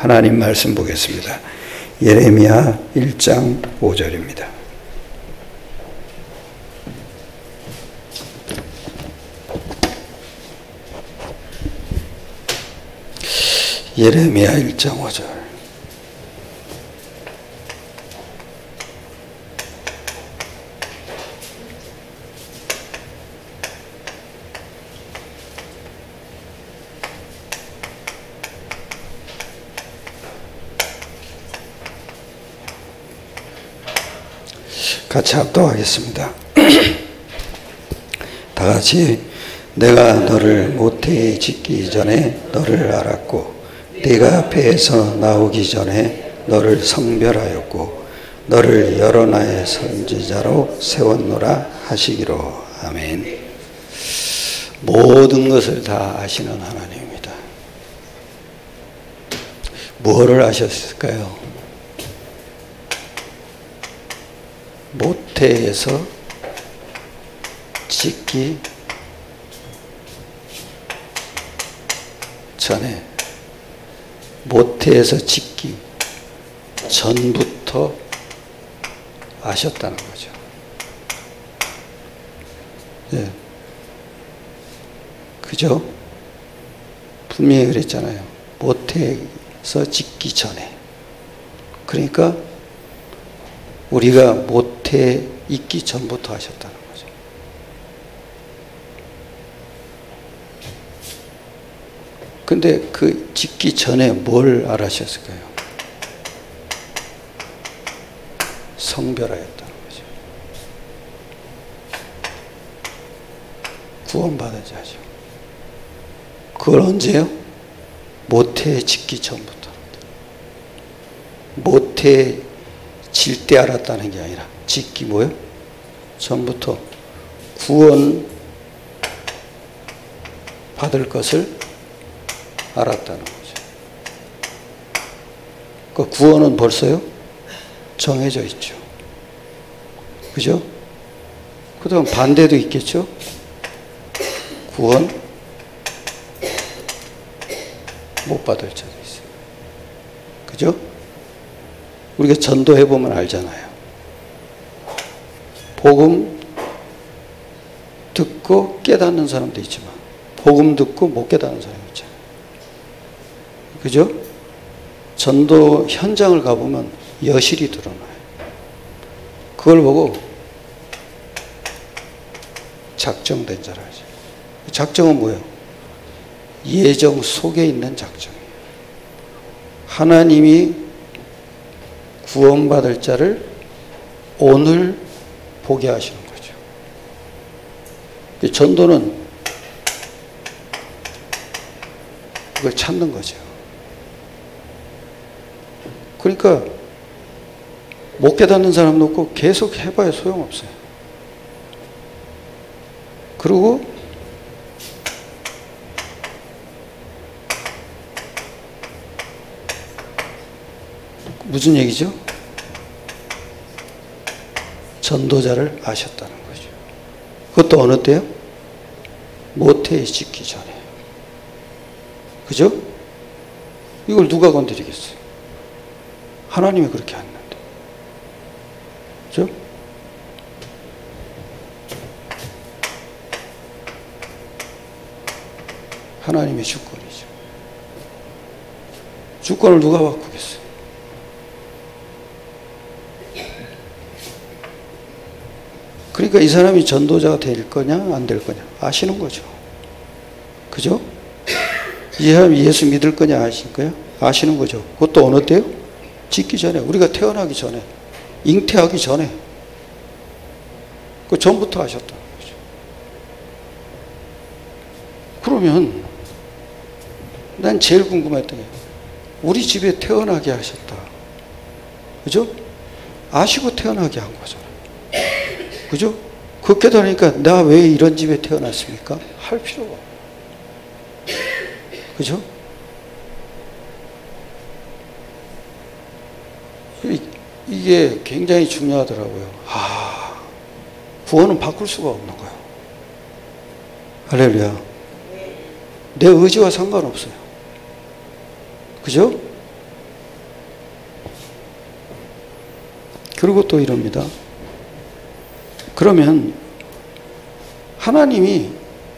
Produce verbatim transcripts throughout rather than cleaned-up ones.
하나님 말씀 보겠습니다. 예레미야 일 장 오 절입니다. 예레미야 일 장 오 절. 같이 합독하겠습니다. 다 같이. 내가 너를 모태에 짓기 전에 너를 알았고 네가 배에서 나오기 전에 너를 성별하였고 너를 여러 나라의 선지자로 세웠노라 하시기로. 아멘. 모든 것을 다 아시는 하나님입니다. 무엇을 아셨을까요? 모태에서 짓기 전에, 모태에서 짓기 전부터 아셨다는 거죠. 예. 그죠? 분명히 그랬잖아요. 모태에서 짓기 전에. 그러니까 우리가 모태에 있기 전부터 하셨다는 거죠. 근데 그 짓기 전에 뭘 알아셨을까요? 성별하였다는 거죠. 구원받은 자죠. 그걸 언제요? 모태에 짓기 전부터. 모태에 질 때 알았다는 게 아니라 짓기 뭐요? 전부터 구원 받을 것을 알았다는 거죠. 그 구원은 벌써요? 정해져 있죠. 그죠? 그 다음 반대도 있겠죠? 구원 못 받을 자도 있어요. 그죠? 우리가 전도해보면 알잖아요. 복음 듣고 깨닫는 사람도 있지만 복음 듣고 못 깨닫는 사람이 있잖아요. 그죠? 전도 현장을 가보면 여실히 드러나요. 그걸 보고 작정된 자라 하죠. 작정은 뭐예요? 예정 속에 있는 작정이에요. 하나님이 구원받을 자를 오늘 보게 하시는 거죠. 전도는 그걸 찾는 거죠. 그러니까 못 깨닫는 사람도 없고 계속 해봐야 소용없어요. 그리고 무슨 얘기죠? 전도자를 아셨다는 거죠. 그것도 어느 때요? 모태에 짓기 전에. 그죠? 이걸 누가 건드리겠어요? 하나님이 그렇게 했는데. 그죠? 하나님의 주권이죠. 주권을 누가 바꾸겠어요? 그러니까 이 사람이 전도자가 될 거냐 안 될 거냐 아시는 거죠. 그죠? 이 사람이 예수 믿을 거냐 아실 거야? 아시는 거죠. 그것도 어느 때요? 짓기 전에, 우리가 태어나기 전에, 잉태하기 전에, 그 전부터 아셨다는 거죠. 그러면 난 제일 궁금했던 게 우리 집에 태어나게 하셨다. 그죠? 아시고 태어나게 한 거잖아요. 그죠? 그 깨달으니까 나 왜 이런 집에 태어났습니까? 할 필요가 없어요. 그죠? 이게 굉장히 중요하더라고요. 아, 구원은 바꿀 수가 없는 거예요. 할렐루야. 내 의지와 상관없어요. 그죠? 그리고 또 이럽니다. 그러면 하나님이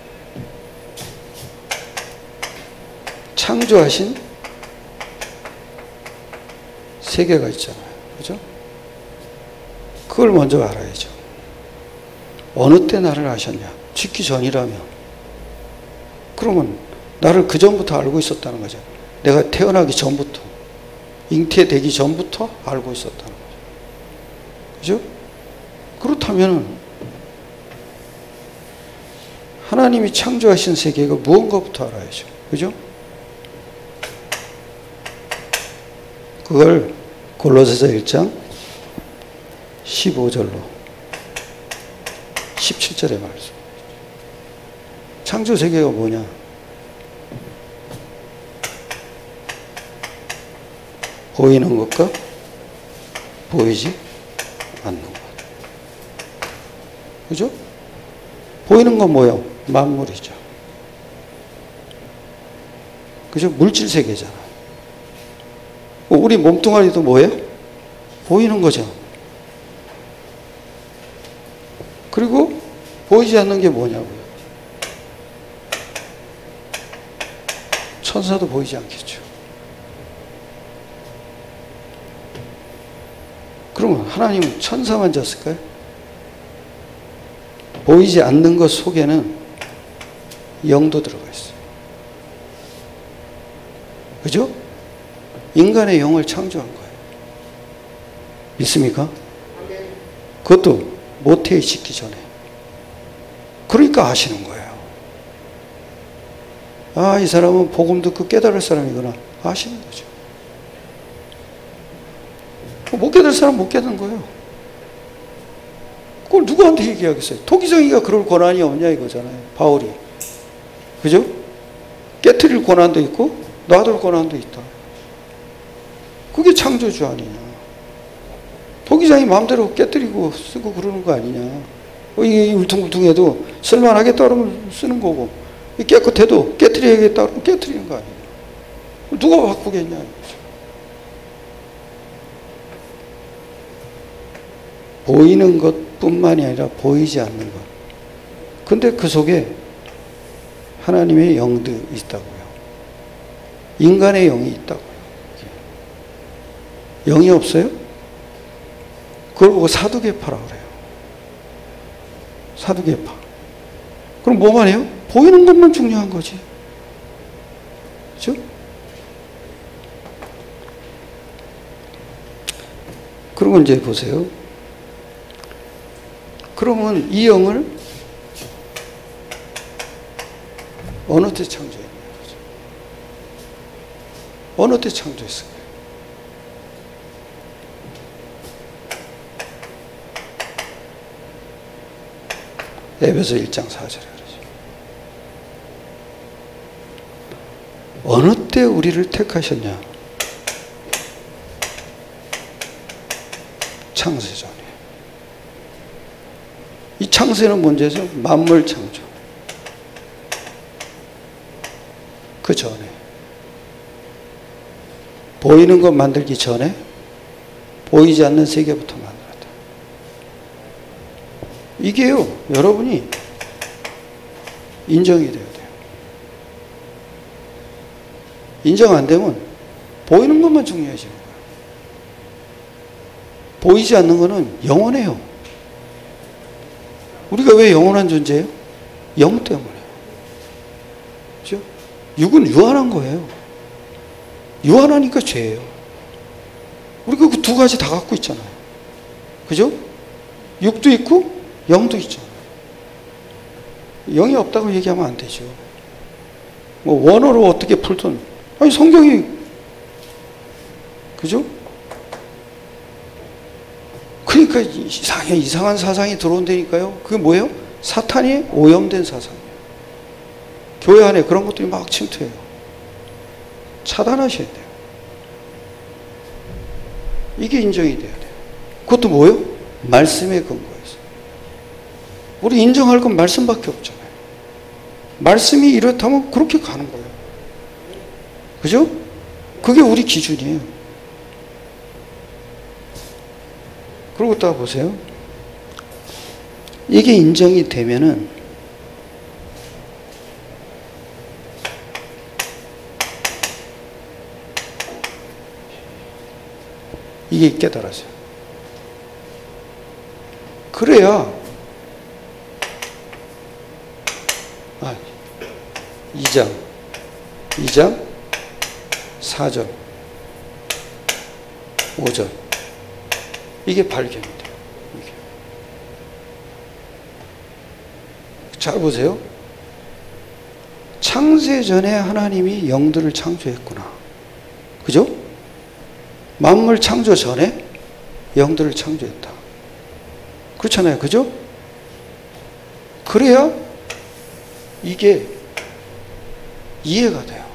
창조하신 세계가 있잖아요. 그죠? 그걸 먼저 알아야죠. 어느 때 나를 아셨냐? 짓기 전이라면. 그러면 나를 그 전부터 알고 있었다는 거죠. 내가 태어나기 전부터, 잉태되기 전부터 알고 있었다는 거죠. 그죠? 그렇다면 하나님이 창조하신 세계가 무언가부터 알아야죠. 그죠? 그걸 골로새서 일 장 십오 절로 십칠 절의 말씀. 창조 세계가 뭐냐? 보이는 것과 보이지 않는 것. 그죠? 보이는 건 뭐예요? 만물이죠. 그죠? 물질 세계잖아. 우리 몸뚱아리도 뭐예요? 보이는 거죠. 그리고 보이지 않는 게 뭐냐고요? 천사도 보이지 않겠죠. 그러면 하나님은 천사만 졌을까요? 보이지 않는 것 속에는 영도 들어가 있어요. 그죠? 인간의 영을 창조한 거예요. 믿습니까? 그것도 모태에 짓기 전에. 그러니까 아시는 거예요. 아, 이 사람은 복음 듣고 깨달을 사람이구나. 아시는 거죠. 못 깨달을 사람 못 깨닫는 거예요. 그걸 누구한테 얘기하겠어요? 토기정이가 그럴 권한이 없냐 이거잖아요. 바울이. 그죠? 깨트릴 권한도 있고 놔둘 권한도 있다. 그게 창조주 아니냐. 토기장이 마음대로 깨뜨리고 쓰고 그러는 거 아니냐. 이게 울퉁불퉁해도 쓸만하겠다 그러면 쓰는 거고, 깨끗해도 깨뜨려야겠다 그러면 깨뜨리는 거 아니냐. 누가 바꾸겠냐. 보이는 것뿐만이 아니라 보이지 않는 것. 근데 그 속에 하나님의 영도 있다고요. 인간의 영이 있다고요. 영이 없어요? 그걸 보고 사두개파라 그래요. 사두개파. 그럼 뭐만 해요? 보이는 것만 중요한 거지. 그렇죠? 그러면 이제 보세요. 그러면 이 영을 어느 때 창조했냐? 어느 때 창조했을까요? 에베소 일 장 사 절에 그러죠. 어느 때 우리를 택하셨냐? 창세 전에. 이 창세는 문제죠. 만물 창조. 그 전에. 보이는 것 만들기 전에 보이지 않는 세계부터 만들었다. 이게요, 여러분이 인정이 돼야 돼요. 인정 안 되면 보이는 것만 중요해지는 거예요. 보이지 않는 거는 영원해요. 우리가 왜 영원한 존재예요? 영 때문에. 그죠? 육은 유한한 거예요. 유한하니까 죄예요. 우리가 그 두 가지 다 갖고 있잖아요. 그죠? 육도 있고 영도 있잖아요. 영이 없다고 얘기하면 안 되죠. 뭐 원어로 어떻게 풀든, 아니 성경이, 그죠? 그러니까 이상해, 이상한 사상이 들어온다니까요. 그게 뭐예요? 사탄이 오염된 사상이에요. 교회 안에 그런 것들이 막 침투해요. 차단하셔야 돼요. 이게 인정이 돼야 돼요. 그것도 뭐예요? 말씀에 근거해서. 우리 인정할 건 말씀밖에 없잖아요. 말씀이 이렇다면 그렇게 가는 거예요. 그죠? 그게 우리 기준이에요. 그러고 딱 보세요. 이게 인정이 되면은 이게 깨달아져요. 그래야 아, 이 장, 이 장, 사 절, 오 절 이게 발견이 돼요. 이게. 잘 보세요. 창세 전에 하나님이 영들을 창조했구나. 그죠? 만물 창조 전에 영들을 창조했다. 그렇잖아요. 그죠? 그래야 이게 이해가 돼요.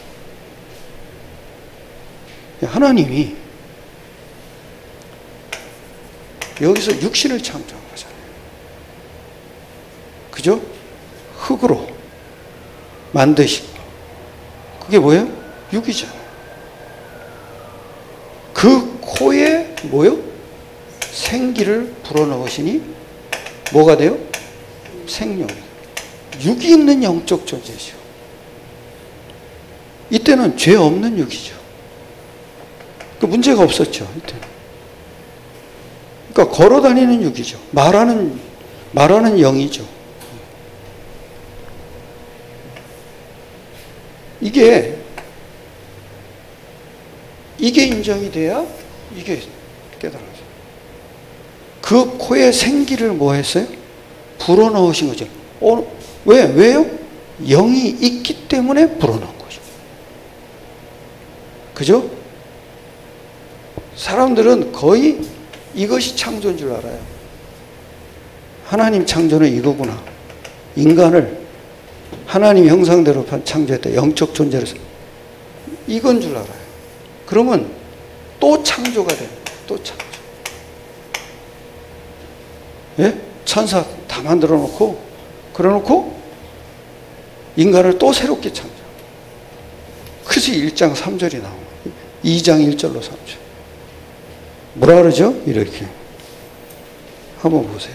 하나님이 여기서 육신을 창조한 거잖아요. 그죠? 흙으로 만드시고 그게 뭐예요? 육이잖아요. 그 코에 뭐요? 생기를 불어넣으시니 뭐가 돼요? 생명. 육이 있는 영적 존재죠. 이때는 죄 없는 육이죠. 그 문제가 없었죠. 이때는. 그러니까 걸어다니는 육이죠. 말하는 말하는 영이죠. 이게 이게 인정이 돼야 이게 깨달아져요. 그 코에 생기를 뭐 했어요? 불어넣으신 거죠. 어, 왜? 왜요? 영이 있기 때문에 불어넣은 거죠. 그죠? 사람들은 거의 이것이 창조인 줄 알아요. 하나님 창조는 이거구나. 인간을 하나님 형상대로 창조했다. 영적 존재로서. 이건 줄 알아요. 그러면 또 창조가 돼요. 또 창조. 예? 천사 다 만들어 놓고, 그래 놓고, 인간을 또 새롭게 창조. 그래서 일 장 삼 절이 나옵니다. 이 장 일 절로 삼 절. 뭐라 그러죠? 이렇게. 한번 보세요.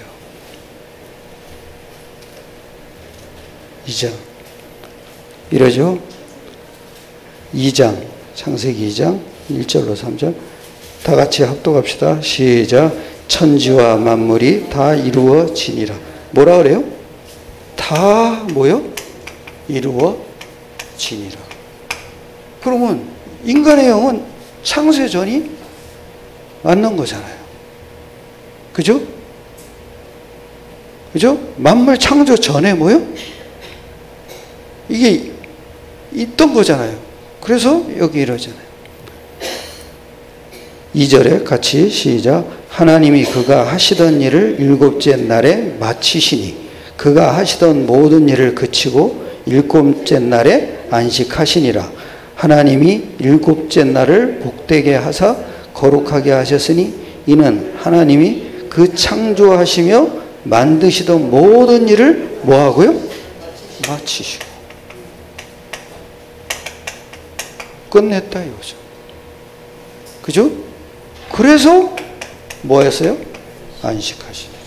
이 장. 이러죠? 이 장. 창세기 이 장 일 절로 삼 절. 다 같이 합독합시다. 시작. 천지와 만물이 다 이루어지니라. 뭐라 그래요? 다 뭐요? 이루어지니라. 그러면 인간의 영은 창세 전이 맞는 거잖아요. 그죠? 그죠? 만물 창조 전에 뭐요? 이게 있던 거잖아요. 그래서 여기 이러잖아요. 이 절에 같이 시작. 하나님이 그가 하시던 일을 일곱째 날에 마치시니 그가 하시던 모든 일을 그치고 일곱째 날에 안식하시니라. 하나님이 일곱째 날을 복되게 하사 거룩하게 하셨으니 이는 하나님이 그 창조하시며 만드시던 모든 일을 뭐하고요? 마치시고 끝냈다 이거죠. 그죠? 그래서 뭐 했어요? 안식하시니라.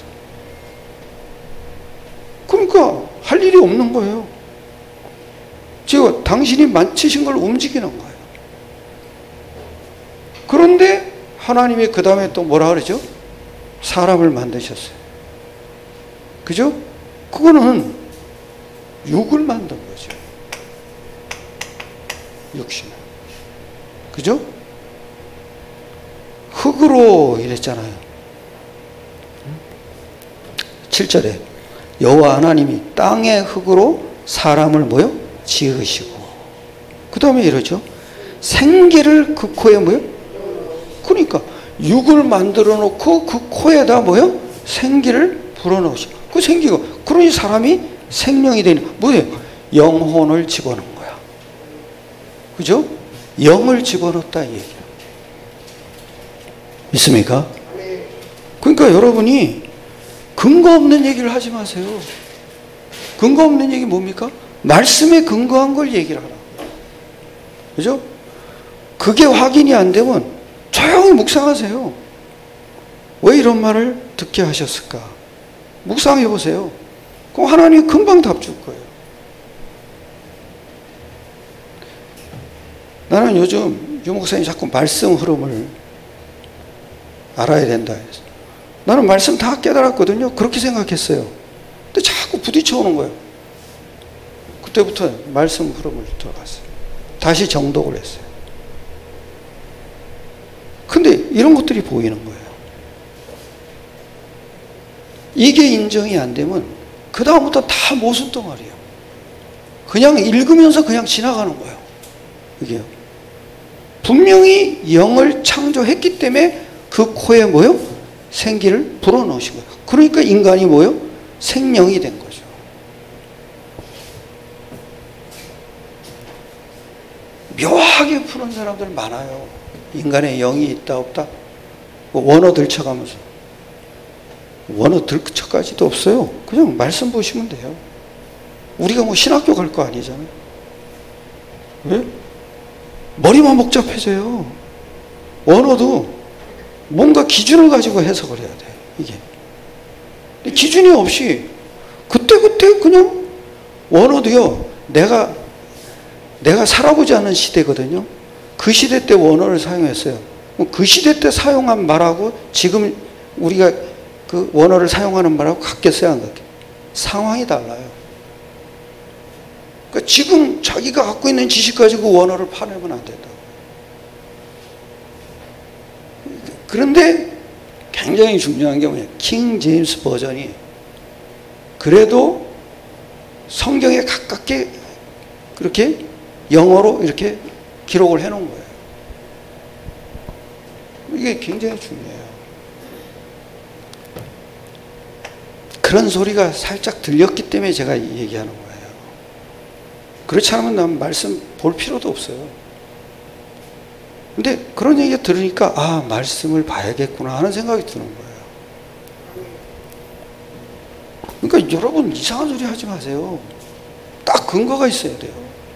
그러니까 할 일이 없는 거예요. 지금 당신이 마치신 걸 움직이는 거예요. 그런데 하나님이 그 다음에 또 뭐라 그러죠? 사람을 만드셨어요. 그죠? 그거는 육을 만든 거죠. 육신을. 그죠? 흙으로 이랬잖아요. 칠 절에 여호와 하나님이 땅의 흙으로 사람을 뭐요? 지으시고 그 다음에 이러죠. 생기를 그 코에 뭐요? 그러니까 육을 만들어 놓고 그 코에다 뭐요? 생기를 불어넣으시고 그 생기가 그러니 사람이 생명이 되는 뭐예요? 영혼을 집어넣은 거야. 그죠? 영을 집어넣었다 이 얘기야. 있습니까? 그러니까 여러분이 근거 없는 얘기를 하지 마세요. 근거 없는 얘기 뭡니까? 말씀에 근거한 걸 얘기를 하라. 그죠? 그게 확인이 안 되면 조용히 묵상하세요. 왜 이런 말을 듣게 하셨을까? 묵상해 보세요. 그럼 하나님 금방 답 줄 거예요. 나는 요즘 유 목사님이 자꾸 말씀 흐름을 알아야 된다 해서 나는 말씀 다 깨달았거든요. 그렇게 생각했어요. 근데 자꾸 부딪혀 오는 거예요. 그때부터 말씀 흐름을 들어갔어요. 다시 정독을 했어요. 근데 이런 것들이 보이는 거예요. 이게 인정이 안 되면 그 다음부터 다 모순덩어리예요. 그냥 읽으면서 그냥 지나가는 거예요. 이게요. 분명히 영을 창조했기 때문에 그 코에 뭐요? 생기를 불어넣으신 거예요. 그러니까 인간이 뭐요? 생명이 된 거죠. 묘하게 푸는 사람들 많아요. 인간의 영이 있다 없다 원어 들쳐가면서 원어 들쳐까지도 없어요. 그냥 말씀 보시면 돼요. 우리가 뭐 신학교 갈 거 아니잖아요. 왜? 머리만 복잡해져요. 원어도 뭔가 기준을 가지고 해석을 해야 돼요. 이게 기준이 없이 그때그때 그냥 원어도요. 내가 내가 살아보지 않은 시대거든요. 그 시대 때 원어를 사용했어요. 그 시대 때 사용한 말하고 지금 우리가 그 원어를 사용하는 말하고 같겠어요, 안 같겠어요? 상황이 달라요. 그러니까 지금 자기가 갖고 있는 지식 가지고 원어를 파내면 안 된다고. 그런데 굉장히 중요한 게 뭐냐? 킹 제임스 버전이 그래도 성경에 가깝게 그렇게 영어로 이렇게 기록을 해놓은 거예요. 이게 굉장히 중요해요. 그런 소리가 살짝 들렸기 때문에 제가 얘기하는 거예요. 그렇지 않으면 난 말씀 볼 필요도 없어요. 근데 그런 얘기가 들으니까 아, 말씀을 봐야겠구나 하는 생각이 드는 거예요. 그러니까 여러분 이상한 소리 하지 마세요. 딱 근거가 있어야 돼요.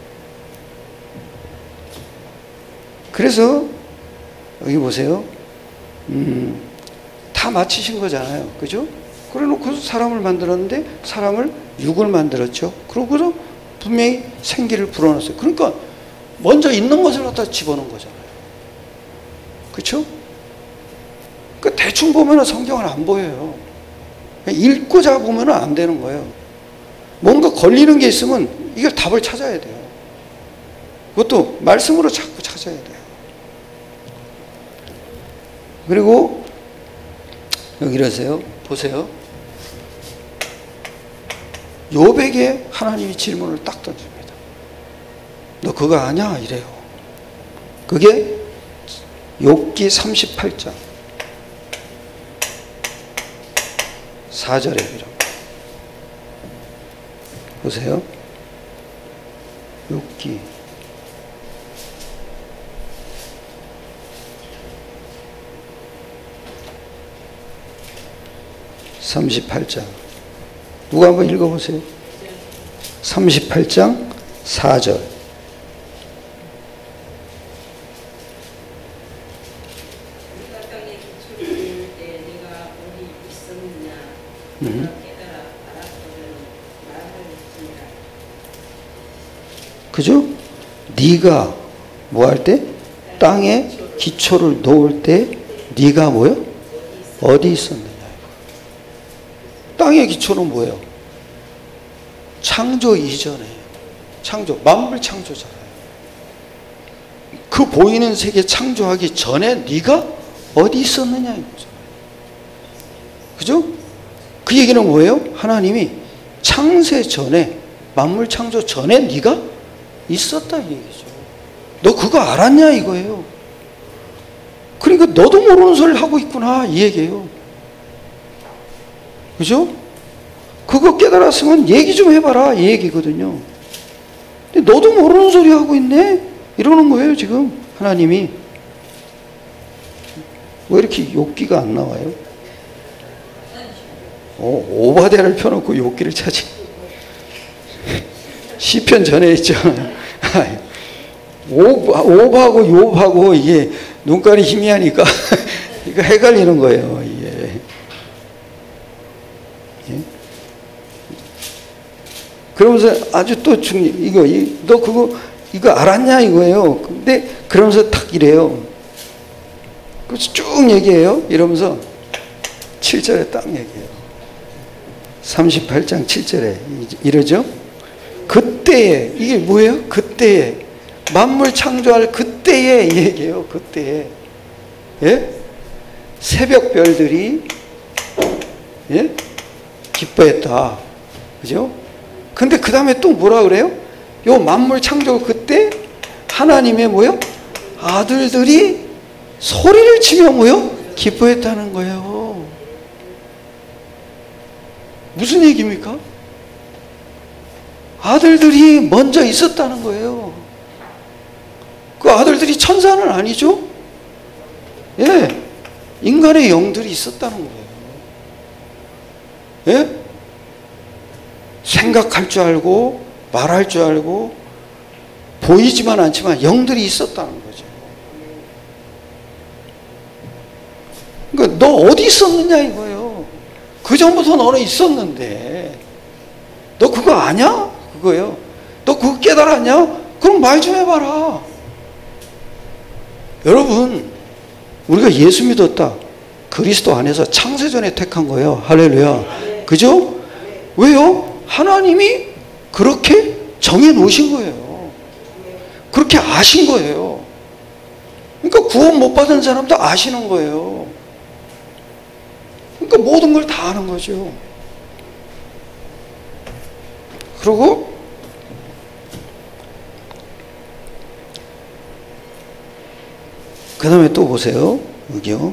그래서 여기 보세요. 음, 다 마치신 거잖아요. 그죠? 그래 놓고 사람을 만들었는데 사람을 육을 만들었죠. 그러고서 분명히 생기를 불어넣었어요. 그러니까 먼저 있는 것을 갖다 집어넣은 거잖아요. 그렇죠? 그러니까 대충 보면 성경은 안 보여요. 읽고자 보면 안 되는 거예요. 뭔가 걸리는 게 있으면 이걸 답을 찾아야 돼요. 그것도 말씀으로 자꾸 찾아야 돼요. 그리고 여기 이러세요. 보세요. 욥에게 하나님이 질문을 딱 던집니다. 너 그거 아냐? 이래요. 그게 욥기 삼십팔 장 사 절에 이런 보세요. 욥기 삼십팔 장 누가 한번 읽어보세요. 삼십팔 장 사 절 음. 그죠? 네가 뭐 할 때? 땅에 기초를 놓을 때 네가 뭐요? 어디 있었느냐. 땅의 기초는 뭐예요? 창조 이전에 창조, 만물 창조잖아요. 그 보이는 세계 창조하기 전에 네가 어디 있었느냐 이거죠. 그죠? 그 얘기는 뭐예요? 하나님이 창세 전에 만물 창조 전에 네가 있었다 이 얘기죠. 너 그거 알았냐 이거예요. 그러니까 너도 모르는 소리를 하고 있구나 이 얘기예요. 그죠? 그거 깨달았으면 얘기 좀 해봐라 이 얘기거든요. 근데 너도 모르는 소리 하고 있네 이러는 거예요 지금 하나님이. 왜 이렇게 욥기가 안 나와요? 어, 오바댜를 펴놓고 욥기를 찾지. 시편 전에 있잖아요. 욥하고 욥하고 이게 눈깔이 희미하니까 이거 헷갈리는 거예요. 이게. 그러면서 아주 또 중요, 이거, 이, 너 그거, 이거 알았냐 이거예요. 근데 그러면서 탁 이래요. 그래서 쭉 얘기해요. 이러면서 칠 절에 딱 얘기해요. 삼십팔 장 칠 절에 이러죠. 그때에, 이게 뭐예요? 그때에, 만물 창조할 그때에 얘기해요. 그때에. 예? 새벽 별들이, 예? 기뻐했다. 그죠? 근데 그 다음에 또 뭐라 그래요? 요 만물 창조 그때 하나님의 뭐요? 아들들이 소리를 치며 뭐요? 기뻐했다는 거예요. 무슨 얘기입니까? 아들들이 먼저 있었다는 거예요. 그 아들들이 천사는 아니죠? 예. 인간의 영들이 있었다는 거예요. 예? 생각할 줄 알고, 말할 줄 알고, 보이지만 않지만 영들이 있었다는 거죠. 그러니까 너 어디 있었느냐 이거예요. 그 전부터 너는 있었는데, 너 그거 아냐? 그거예요. 너 그거 깨달았냐? 그럼 말 좀 해봐라. 여러분, 우리가 예수 믿었다. 그리스도 안에서 창세전에 택한 거예요. 할렐루야. 그죠? 왜요? 하나님이 그렇게 정해 놓으신 거예요. 그렇게 아신 거예요. 그러니까 구원 못 받은 사람도 아시는 거예요. 그러니까 모든 걸 다 아는 거죠. 그리고 그 다음에 또 보세요. 여기요.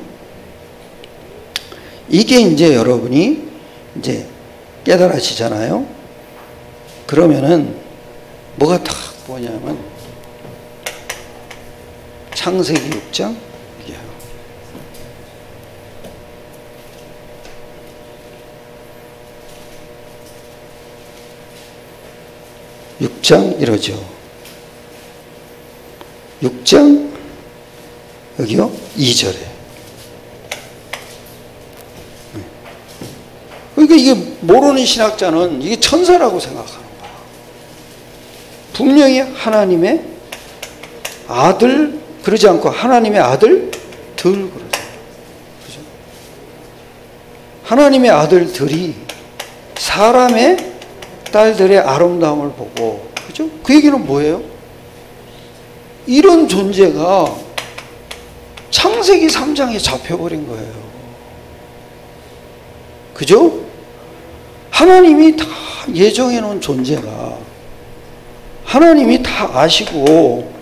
이게 이제 여러분이 이제 깨달아지잖아요. 그러면은 뭐가 딱 뭐냐면 창세기 육 장 이게요. 육 장 이러죠. 육 장 여기요 이 절에. 그러니까 이게 모르는 신학자는 이게 천사라고 생각하는 거야. 분명히 하나님의 아들 그러지 않고 하나님의 아들들 그러죠. 그죠? 하나님의 아들들이 사람의 딸들의 아름다움을 보고, 그죠? 그 얘기는 뭐예요? 이런 존재가 창세기 삼 장에 잡혀버린 거예요. 그죠? 하나님이 다 예정해 놓은 존재가 하나님이 다 아시고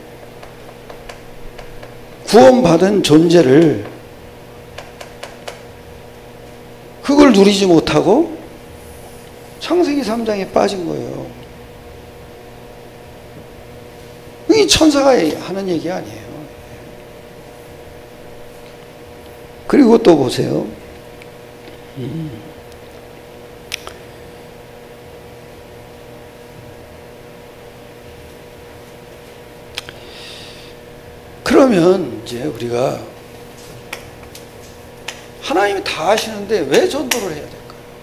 구원받은 존재를 그걸 누리지 못하고 창세기 삼 장에 빠진 거예요. 이게 천사가 하는 얘기 아니에요. 그리고 또 보세요. 음. 그러면 이제 우리가 하나님이 다 아시는데 왜 전도를 해야 될까요?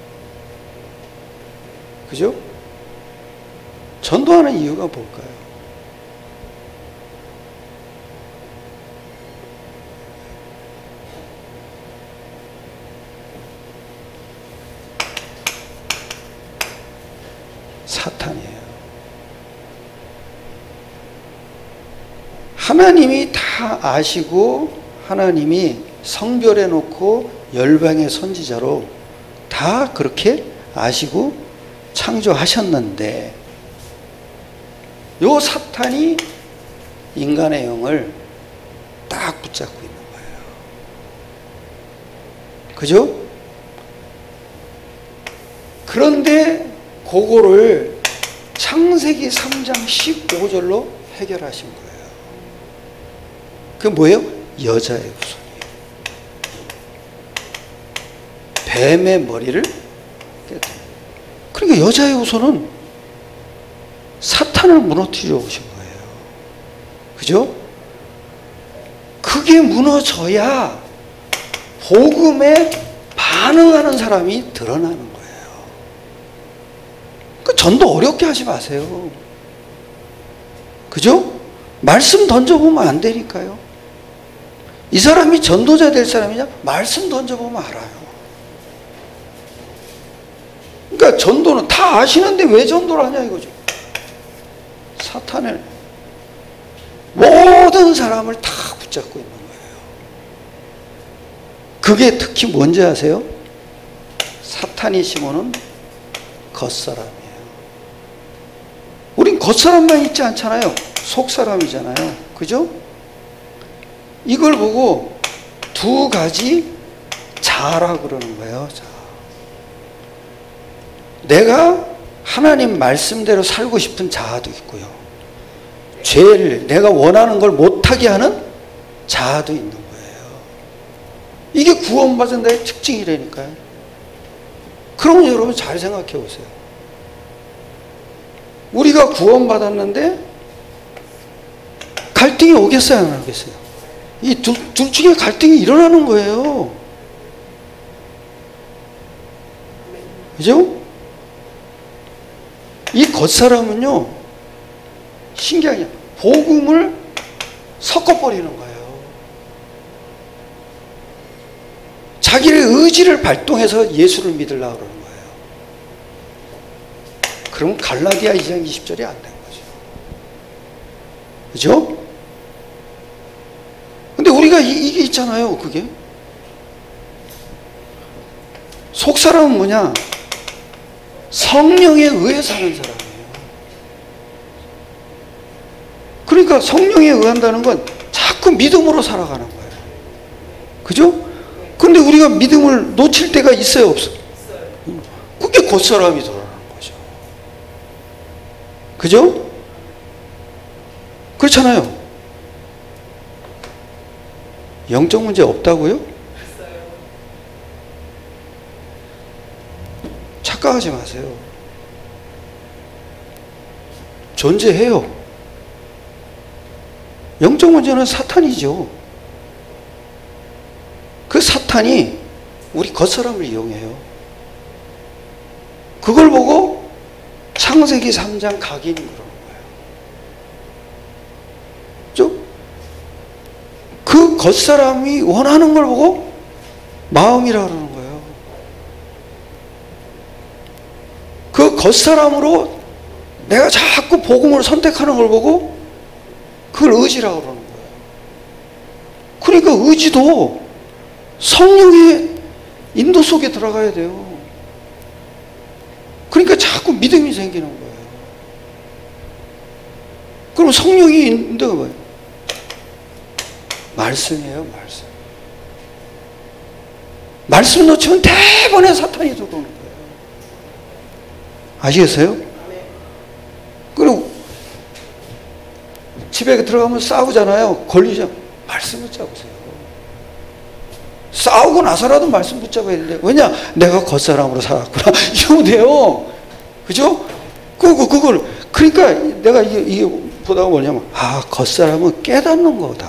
그죠? 전도하는 이유가 뭘까요? 사탄이에요. 하나님이 다 아시고 하나님이 성별해 놓고 열방의 선지자로 다 그렇게 아시고 창조하셨는데 요 사탄이 인간의 영을 딱 붙잡고 있는 거예요. 그죠? 그런데 그거를 창세기 삼 장 십오 절로 해결하신 거예요. 그게 뭐예요? 여자의 후손이에요. 뱀의 머리를 깨뜨려. 그러니까 여자의 후손은 사탄을 무너뜨려 오신 거예요. 그죠? 그게 무너져야 복음에 반응하는 사람이 드러나는 거예요. 그 전도 어렵게 하지 마세요. 그죠? 말씀 던져보면 안 되니까요. 이 사람이 전도자 될 사람이냐? 말씀 던져보면 알아요. 그러니까 전도는 다 아시는데 왜 전도를 하냐 이거죠. 사탄을 모든 사람을 다 붙잡고 있는 거예요. 그게 특히 뭔지 아세요? 사탄이 심어놓은 겉사람이에요. 우린 겉사람만 있지 않잖아요. 속사람이잖아요. 그죠? 이걸 보고 두 가지 자라 그러는 거예요. 자. 내가 하나님 말씀대로 살고 싶은 자아도 있고요. 죄를 내가 원하는 걸 못하게 하는 자아도 있는 거예요. 이게 구원받은 자의 특징이라니까요. 그러면 여러분 잘 생각해 보세요. 우리가 구원받았는데 갈등이 오겠어요, 안 오겠어요? 이 둘, 둘 중에 갈등이 일어나는 거예요. 그죠? 이 겉사람은요, 신기하게 복음을 섞어버리는 거예요. 자기의 의지를 발동해서 예수를 믿으려고 그러는 거예요. 그럼 갈라디아 이 장 이십 절이 안 된 거죠. 그죠? 근데 우리가 이, 이게 있잖아요, 그게. 속사람은 뭐냐? 성령에 의해 사는 사람이에요. 그러니까 성령에 의한다는 건 자꾸 믿음으로 살아가는 거예요. 그죠? 근데 우리가 믿음을 놓칠 때가 있어요, 없어요? 그게 겉사람이 돌아가는 거죠. 그죠? 그렇잖아요. 영적 문제 없다고요? 착각하지 마세요. 존재해요. 영적 문제는 사탄이죠. 그 사탄이 우리 겉사람을 이용해요. 그걸 보고 창세기 삼 장 각인이 그러는 거예요. 그죠? 그 겉사람이 원하는 걸 보고 마음이라 그러는 거예요. 그 겉사람으로 내가 자꾸 복음을 선택하는 걸 보고 그걸 의지라고 그러는 거예요. 그러니까 의지도 성령의 인도 속에 들어가야 돼요. 그러니까 자꾸 믿음이 생기는 거예요. 그럼 성령이 인도가 뭐예요? 말씀이에요, 말씀. 말씀 놓치면 대번에 사탄이 들어오는 거예요. 아시겠어요? 그리고 집에 들어가면 싸우잖아요. 걸리죠. 말씀 붙잡으세요. 싸우고 나서라도 말씀 붙잡아야 되는데, 왜냐? 내가 겉사람으로 살았구나. 이러면 돼요. 그죠? 그거, 그걸, 그러니까 내가 이게, 이게 보다가 뭐냐면, 아, 겉사람은 깨닫는 거다.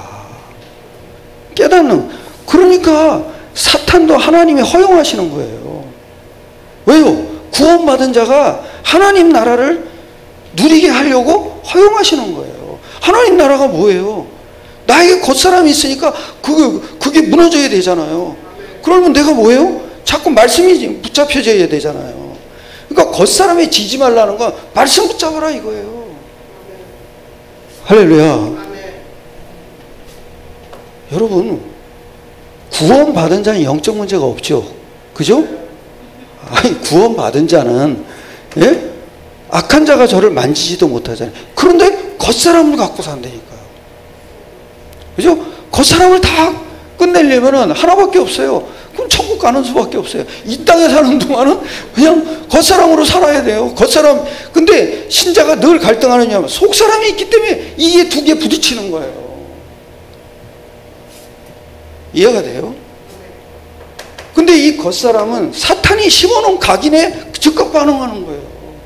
깨닫는. 그러니까 사탄도 하나님이 허용하시는 거예요. 왜요? 구원받은 자가 하나님 나라를 누리게 하려고 허용하시는 거예요. 하나님 나라가 뭐예요? 나에게 겉사람이 있으니까 그게, 그게 무너져야 되잖아요. 그러면 내가 뭐예요? 자꾸 말씀이 붙잡혀져야 되잖아요. 그러니까 겉사람에 지지 말라는 건 말씀 붙잡아라 이거예요. 할렐루야. 여러분, 구원받은 자는 영적 문제가 없죠. 그죠? 아니, 구원받은 자는, 예? 악한 자가 저를 만지지도 못하잖아요. 그런데 겉사람을 갖고 산다니까요. 그죠? 겉사람을 다 끝내려면은 하나밖에 없어요. 그럼 천국 가는 수밖에 없어요. 이 땅에 사는 동안은 그냥 겉사람으로 살아야 돼요. 겉사람. 근데 신자가 늘 갈등하느냐면 속사람이 있기 때문에 이게 두 개 부딪히는 거예요. 이해가 돼요? 근데 이 겉사람은 사탄이 심어놓은 각인에 즉각 반응하는 거예요.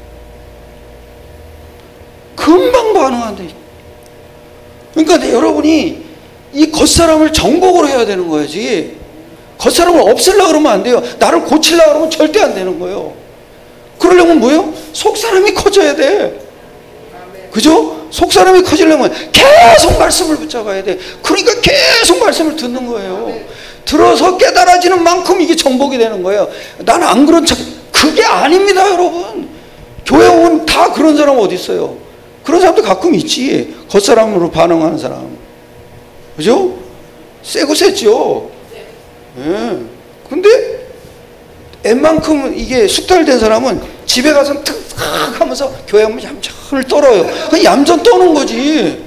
금방 반응한대. 그러니까 여러분이 이 겉사람을 정복을 해야 되는 거지. 겉사람을 없애려고 그러면 안 돼요. 나를 고치려고 그러면 절대 안 되는 거예요. 그러려면 뭐예요? 속 사람이 커져야 돼. 그죠? 속 사람이 커지려면 계속 말씀을 붙잡아야 돼. 그러니까 계속 말씀을 듣는 거예요. 들어서 깨달아지는 만큼 이게 정복이 되는 거예요. 난 안 그런 척. 그게 아닙니다, 여러분. 교회 오면 다 그런 사람 어디 있어요? 그런 사람도 가끔 있지. 겉사람으로 반응하는 사람. 그죠? 세고 셌죠. 예. 근데 웬만큼 이게 숙달된 사람은 집에 가서 탁 하면서 교회 오면 얌전을 떨어요. 그 얌전 떠는 거지.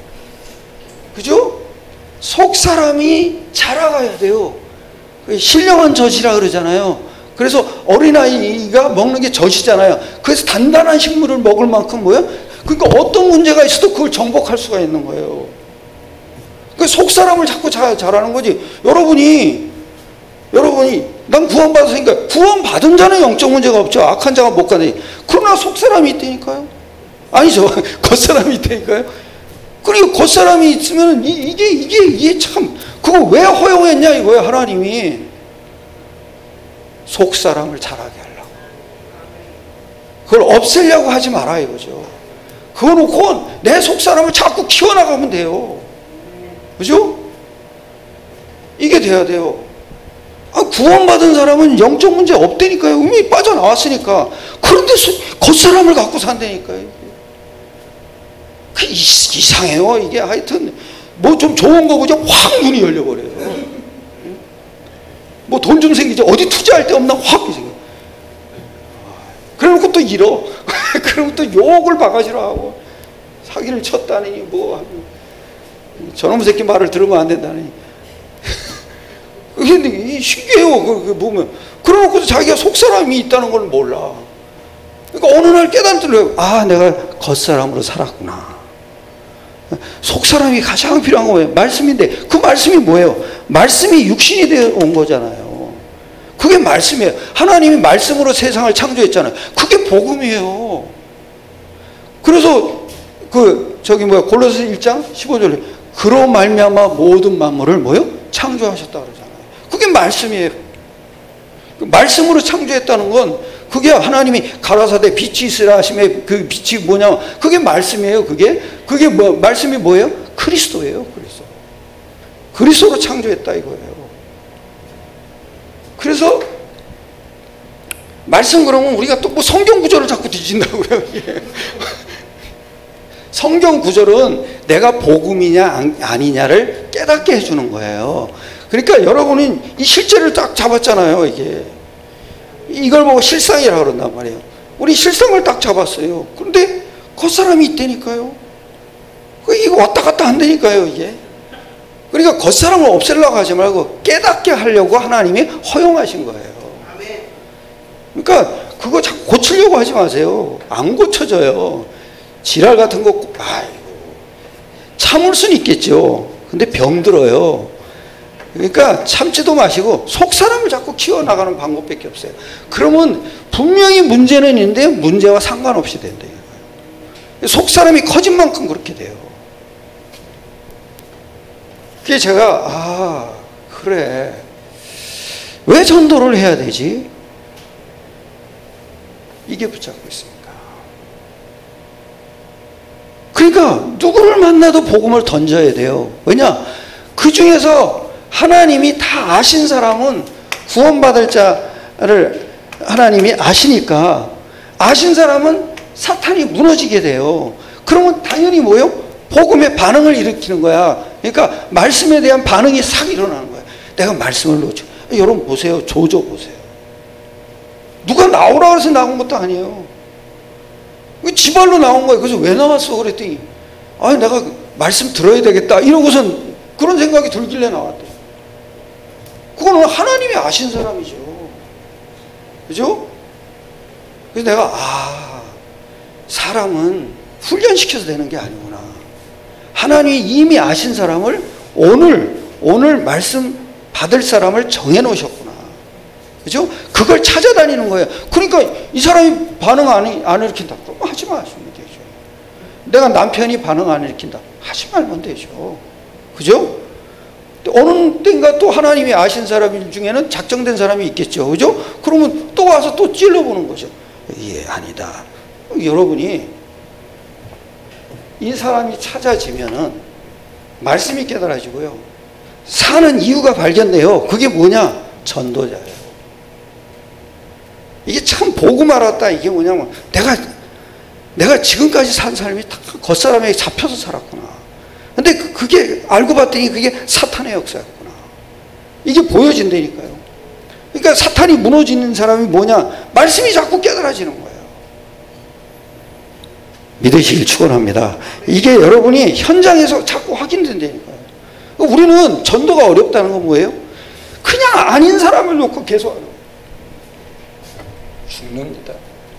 그죠? 속 사람이 자라가야 돼요. 신령한 젖이라 그러잖아요. 그래서 어린아이가 먹는 게 젖이잖아요. 그래서 단단한 식물을 먹을 만큼 뭐야? 그러니까 어떤 문제가 있어도 그걸 정복할 수가 있는 거예요. 그 속 사람을 자꾸 자, 잘하는 거지. 여러분이 여러분이 난 구원받았으니까 구원받은 자는 영적 문제가 없죠. 악한 자가 못 가니. 그러나 속 사람이 있다니까요. 아니죠. 겉사람이 있다니까요. 그리고 겉사람이 있으면 이, 이게 이게 이게 참 그거 왜 허용했냐 이거예요. 하나님이 속 사람을 자라게 하려고. 그걸 없애려고 하지 마라 이거죠. 그거 놓고 내 속 사람을 자꾸 키워나가면 돼요. 그죠? 이게 돼야 돼요. 아, 구원받은 사람은 영적 문제 없다니까요. 이미 빠져나왔으니까. 그런데 겉사람을 갖고 산다니까요. 그 이상해요. 이게 하여튼 뭐 좀 좋은 거 보자 확 문이 열려버려요. 뭐 돈 좀 생기지 어디 투자할 데 없나 확 생겨. 그래놓고 또 잃어. 그러면 또 욕을 바가지로 하고 사기를 쳤다니 뭐 하고. 저놈 새끼 말을 들으면 안 된다니. 근데 신기해요. 그 보면 그러고도 자기가 속사람이 있다는 걸 몰라. 그러니까 어느 날 깨달더라고요. 아, 내가 겉사람으로 살았구나. 속사람이 가장 필요한 거예요. 말씀인데 그 말씀이 뭐예요? 말씀이 육신이 되어 온 거잖아요. 그게 말씀이에요. 하나님이 말씀으로 세상을 창조했잖아요. 그게 복음이에요. 그래서 그 저기 뭐야 골로새 일 장 십오 절에 그로 말미암아 모든 만물을 뭐요? 창조하셨다 그러잖아요. 그게 말씀이에요. 말씀으로 창조했다는 건 그게 하나님이 가라사대 빛이 있으라 하심에 그 빛이 뭐냐? 그게 말씀이에요. 그게 그게 뭐 말씀이 뭐예요? 그리스도예요. 그리스도. 그리스도로 창조했다 이거예요. 그래서 말씀 그러면 우리가 또 뭐 성경 구절을 자꾸 뒤진다고요. 성경 구절은 내가 복음이냐 아니냐를 깨닫게 해주는 거예요. 그러니까 여러분은 이 실제를 딱 잡았잖아요. 이게 이걸 보고 실상이라고 그런단 말이에요. 우리 실상을 딱 잡았어요. 그런데 겉사람이 있다니까요. 이거 왔다 갔다 한다니까요. 이게 그러니까 겉사람을 없애려고 하지 말고 깨닫게 하려고 하나님이 허용하신 거예요. 그러니까 그거 자꾸 고치려고 하지 마세요. 안 고쳐져요. 지랄 같은 거 아이고 참을 수는 있겠죠. 근데 병들어요. 그러니까 참지도 마시고 속 사람을 자꾸 키워나가는 방법밖에 없어요. 그러면 분명히 문제는 있는데 문제와 상관없이 된다. 속 사람이 커진 만큼 그렇게 돼요. 그게 제가 아 그래 왜 전도를 해야 되지? 이게 붙잡고 있습니다. 그러니까 누구를 만나도 복음을 던져야 돼요. 왜냐? 그 중에서 하나님이 다 아신 사람은 구원받을 자를 하나님이 아시니까 아신 사람은 사탄이 무너지게 돼요. 그러면 당연히 뭐예요? 복음의 반응을 일으키는 거야. 그러니까 말씀에 대한 반응이 싹 일어나는 거야. 내가 말씀을 놓죠. 여러분 보세요. 조조 보세요. 누가 나오라고 해서 나온 것도 아니에요. 지발로 나온 거예요. 그래서 왜 나왔어? 그랬더니 아, 내가 말씀 들어야 되겠다. 이러고선 그런 생각이 들길래 나왔대. 그거는 하나님이 아신 사람이죠. 그죠? 그래서 내가 아, 사람은 훈련시켜서 되는 게 아니구나. 하나님이 이미 아신 사람을 오늘 오늘 말씀 받을 사람을 정해 놓으셨구나. 그죠? 그걸 찾아다니는 거예요. 그러니까 이 사람이 반응 안, 안 일으킨다. 그럼 하지 마시면 되죠. 내가 남편이 반응 안 일으킨다. 하지 말면 되죠. 그죠? 어느 때인가 또 하나님이 아신 사람 중에는 작정된 사람이 있겠죠. 그죠? 그러면 또 와서 또 찔러보는 거죠. 예, 아니다. 여러분이 이 사람이 찾아지면은 말씀이 깨달아지고요. 사는 이유가 발견돼요. 그게 뭐냐? 전도자예요. 이게 참 복음 알았다. 이게 뭐냐면 내가 내가 지금까지 산 삶이 다 겉사람에게 잡혀서 살았구나. 근데 그게 알고 봤더니 그게 사탄의 역사였구나. 이게 보여진다니까요. 그러니까 사탄이 무너지는 사람이 뭐냐? 말씀이 자꾸 깨달아지는 거예요. 믿으시길 축원합니다. 이게 여러분이 현장에서 자꾸 확인된다니까요. 우리는 전도가 어렵다는 건 뭐예요? 그냥 아닌 사람을 놓고 계속 하는 거예요. 죽는다.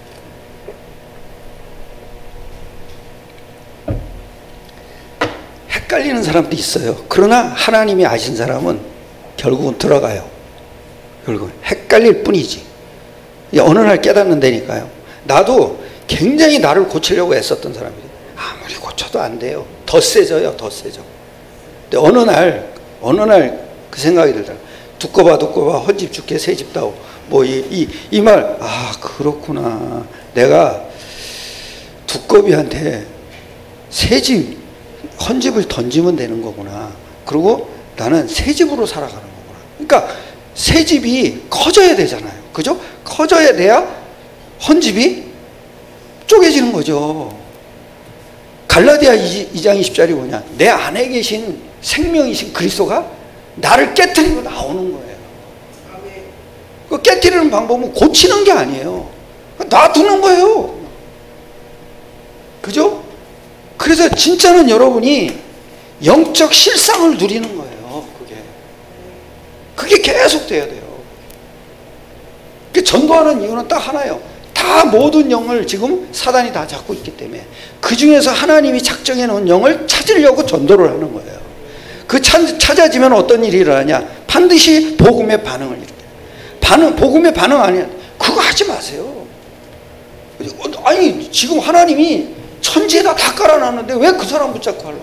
헷갈리는 사람도 있어요. 그러나 하나님이 아신 사람은 결국은 들어가요. 결국은 헷갈릴 뿐이지. 어느 날 깨닫는다니까요. 나도 굉장히 나를 고치려고 애썼던 사람이에요. 아무리 고쳐도 안 돼요. 더 세져요. 더 세져. 근데 어느 날 어느 날 그 생각이 들더라고요. 두꺼봐 두꺼봐 헌집 죽게 새집 다오. 뭐 이 이 이 말 아 그렇구나. 내가 두꺼비한테 새집 헌집을 던지면 되는 거구나. 그리고 나는 새집으로 살아가는 거구나. 그러니까 새집이 커져야 되잖아요. 그죠? 커져야 돼야 헌집이 쪼개지는 거죠. 갈라디아 이 장 이십 절이 뭐냐? 내 안에 계신 생명이신 그리스도가 나를 깨트리고 나오는 거예요. 그 깨트리는 방법은 고치는 게 아니에요. 놔두는 거예요. 그죠? 그래서 진짜는 여러분이 영적 실상을 누리는 거예요. 그게 그게 계속 돼야 돼요. 전도하는 이유는 딱 하나예요. 다 모든 영을 지금 사단이 다 잡고 있기 때문에 그 중에서 하나님이 작정해 놓은 영을 찾으려고 전도를 하는 거예요. 그 찾, 찾아지면 어떤 일이 일어나냐? 반드시 복음의 반응을 일으켜요. 반응, 복음의 반응 아니야. 그거 하지 마세요. 아니 지금 하나님이 천지에다 다 깔아놨는데 왜 그 사람 붙잡고 하려고?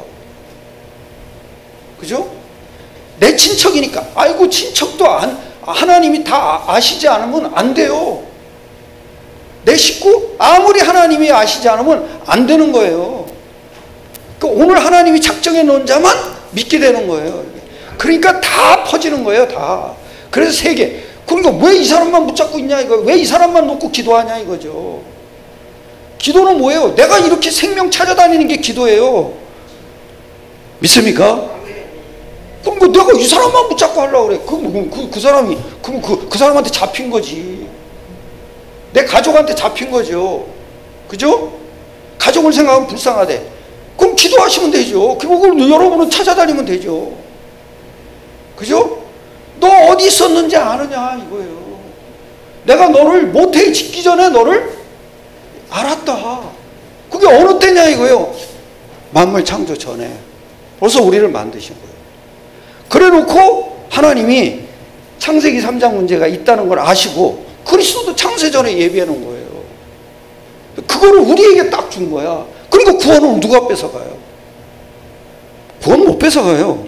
그죠? 내 친척이니까. 아이고 친척도 안, 하나님이 다 아시지 않으면 안 돼요. 내 식구 아무리 하나님이 아시지 않으면 안 되는 거예요. 그러니까 오늘 하나님이 작정해 놓은 자만 믿게 되는 거예요. 그러니까 다 퍼지는 거예요. 다. 그래서 세계. 그러니까 왜 이 사람만 붙잡고 있냐 이거. 왜 이 사람만 놓고 기도하냐 이거죠. 기도는 뭐예요? 내가 이렇게 생명 찾아다니는 게 기도예요. 믿습니까? 그럼 뭐 내가 이 사람만 붙잡고 하려고 그래. 그럼 그, 그 사람이 그럼 그, 그 사람한테 잡힌 거지. 내 가족한테 잡힌 거죠. 그죠? 가족을 생각하면 불쌍하대. 그럼 기도하시면 되죠. 그걸 여러분은 찾아다니면 되죠. 그죠? 너 어디 있었는지 아느냐 이거예요. 내가 너를 모태에 짓기 전에 너를 알았다. 그게 어느 때냐 이거예요. 만물 창조 전에 벌써 우리를 만드신 거예요. 그래 놓고 하나님이 창세기 삼 장 문제가 있다는 걸 아시고 그리스도도 창세 전에 예비해 놓은 거예요. 그거를 우리에게 딱 준 거야. 그러니까 구원을 누가 뺏어가요? 구원 못 뺏어가요.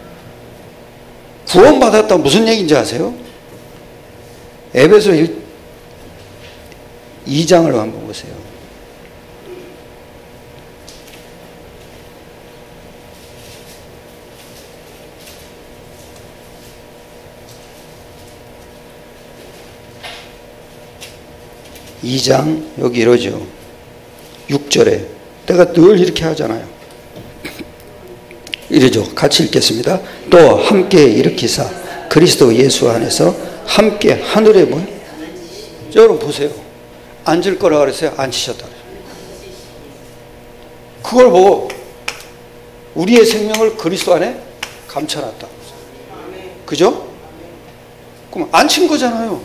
구원 받았다 무슨 얘기인지 아세요? 에베소 이 장을 한번 보세요. 이 장 여기 이러죠. 육 절에 내가 늘 이렇게 하잖아요. 이러죠. 같이 읽겠습니다. 또 함께 일으키사 그리스도 예수 안에서 함께 하늘에 뭐 여러분 보세요. 앉을 거라 그랬어요? 앉히셨다 그래요. 그걸 보고 우리의 생명을 그리스도 안에 감춰놨다. 그죠? 그럼 앉힌 거잖아요.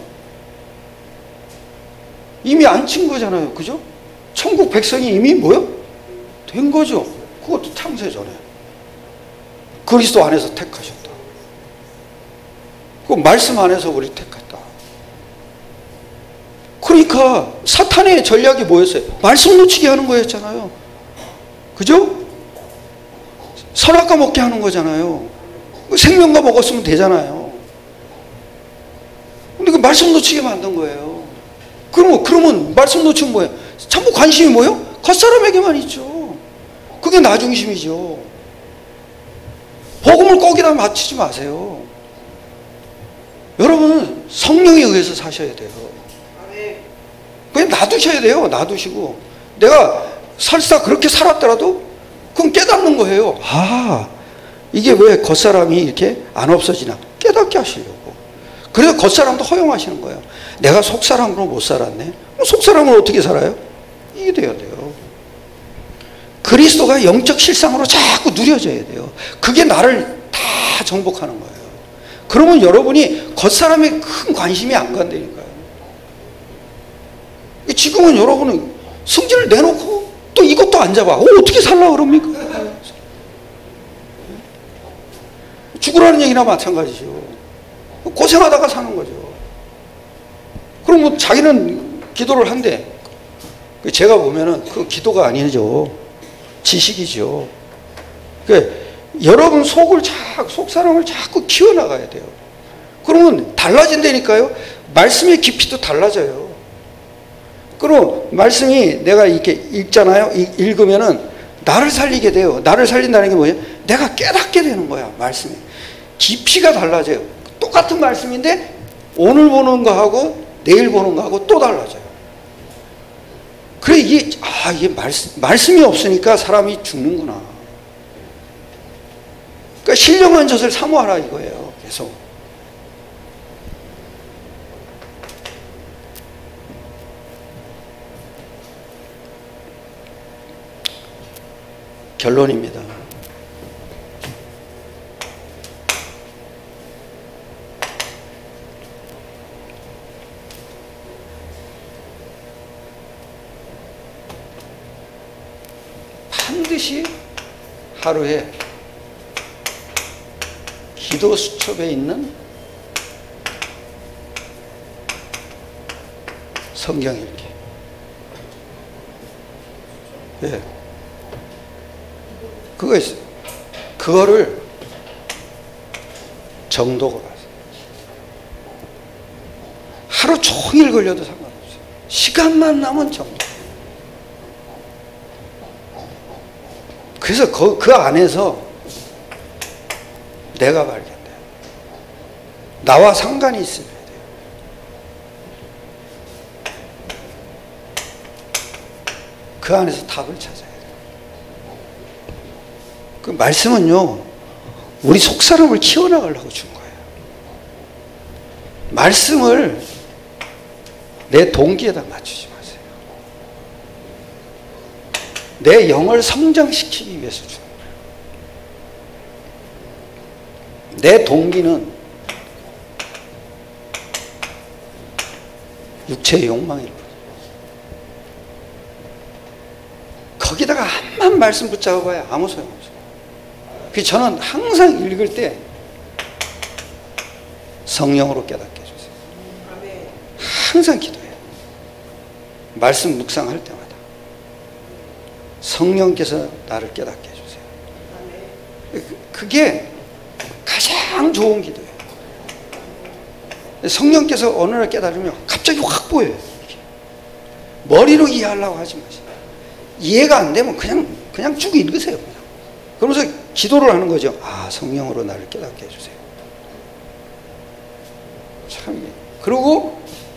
이미 앉힌 거잖아요. 그죠? 천국 백성이 이미 뭐요? 된 거죠. 그것도 창세 전에. 그리스도 안에서 택하셨다. 그 말씀 안에서 우리 택했다. 그러니까 사탄의 전략이 뭐였어요? 말씀 놓치게 하는 거였잖아요. 그죠? 선악과 먹게 하는 거잖아요. 생명과 먹었으면 되잖아요. 근데 그 말씀 놓치게 만든 거예요. 그러면, 그러면 말씀 놓치면 뭐예요? 전부 관심이 뭐예요? 겉사람에게만 있죠. 그게 나중심이죠. 복음을 거기다 맞추지 마세요. 여러분은 성령에 의해서 사셔야 돼요. 그냥 놔두셔야 돼요. 놔두시고. 내가 설사 그렇게 살았더라도 그건 깨닫는 거예요. 아, 이게 왜 겉사람이 이렇게 안 없어지나 깨닫게 하시려고. 그래서 겉사람도 허용하시는 거예요. 내가 속사람으로 못 살았네. 속사람으로 어떻게 살아요? 이게 돼야 돼요. 그리스도가 영적 실상으로 자꾸 누려져야 돼요. 그게 나를 다 정복하는 거예요. 그러면 여러분이 겉사람에 큰 관심이 안 간다니까요. 지금은 여러분은 성질을 내놓고 또 이것도 안 잡아. 어, 어떻게 살라 그럽니까? 죽으라는 얘기나 마찬가지죠. 고생하다가 사는 거죠. 그럼 뭐 자기는 기도를 한대. 제가 보면은 그 기도가 아니죠. 지식이죠. 그러니까 여러분 속을 자, 속 사람을 자꾸 키워나가야 돼요. 그러면 달라진다니까요. 말씀의 깊이도 달라져요. 그럼 말씀이 내가 이렇게 읽잖아요. 읽으면은 나를 살리게 돼요. 나를 살린다는 게 뭐예요? 내가 깨닫게 되는 거야. 말씀이. 깊이가 달라져요. 똑같은 말씀인데 오늘 보는 거하고 내일 보는 거하고 또 달라져요. 그래 이게 아 이게 말씀 말씀이 없으니까 사람이 죽는구나. 그러니까 신령한 젖을 사모하라 이거예요. 계속. 결론입니다. 반드시 하루에 기도 수첩에 있는 성경 읽기. 예. 그거 있어요. 그거를 정독을 하세요. 하루 종일 걸려도 상관없어요. 시간만 나면 정독. 그래서 그, 그 안에서 내가 발견돼요. 나와 상관이 있어야 돼요. 그 안에서 답을 찾아야 돼요. 그 말씀은요, 우리 속사람을 키워나가려고 준 거예요. 말씀을 내 동기에다 맞추지 마세요. 내 영을 성장시키기 위해서 준 거예요. 내 동기는 육체의 욕망일 뿐이에요. 거기다가 한만 말씀 붙잡아봐야 아무 소용없어요. 그래서 저는 항상 읽을 때 성령으로 깨닫게 해주세요. 항상 기도해요. 말씀 묵상할 때마다 성령께서 나를 깨닫게 해주세요. 그게 가장 좋은 기도예요. 성령께서 어느 날 깨달으면 갑자기 확 보여요. 머리로 이해하려고 하지 마세요. 이해가 안 되면 그냥 그냥 쭉 읽으세요. 그냥. 그러면서 기도를 하는 거죠. 아, 성령으로 나를 깨닫게 해주세요. 참. 그리고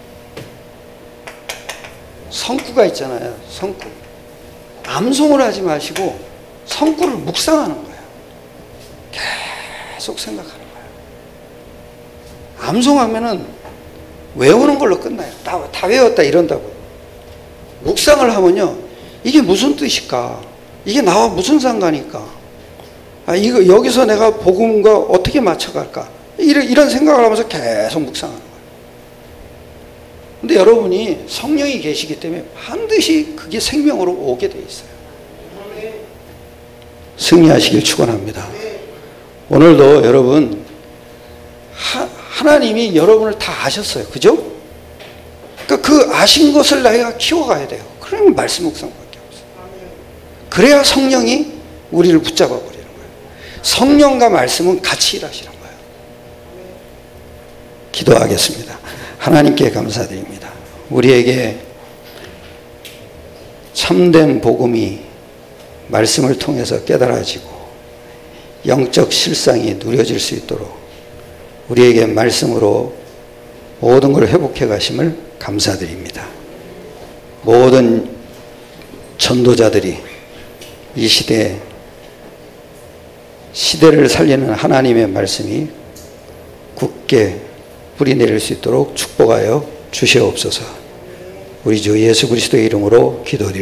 성구가 있잖아요. 성구. 암송을 하지 마시고 성구를 묵상하는 거예요. 계속 생각하는 거예요. 암송하면은 외우는 걸로 끝나요. 다, 다 외웠다 이런다고요. 묵상을 하면요. 이게 무슨 뜻일까? 이게 나와 무슨 상관일까? 아, 이거, 여기서 내가 복음과 어떻게 맞춰갈까? 이런, 이런 생각을 하면서 계속 묵상하는 거예요. 근데 여러분이 성령이 계시기 때문에 반드시 그게 생명으로 오게 돼 있어요. 승리하시길 축원합니다. 오늘도 여러분, 하, 하나님이 여러분을 다 아셨어요. 그죠? 그러니까 그 아신 것을 내가 키워가야 돼요. 그러면 말씀 묵상밖에 없어요. 그래야 성령이 우리를 붙잡아 버리는 거예요. 성령과 말씀은 같이 일하시는 거예요. 기도하겠습니다. 하나님께 감사드립니다. 우리에게 참된 복음이 말씀을 통해서 깨달아지고 영적 실상이 누려질 수 있도록 우리에게 말씀으로 모든 걸 회복해 가심을 감사드립니다. 모든 전도자들이 이 시대에 시대를 살리는 하나님의 말씀이 굳게 뿌리내릴 수 있도록 축복하여 주시옵소서. 우리 주 예수 그리스도의 이름으로 기도드립니다.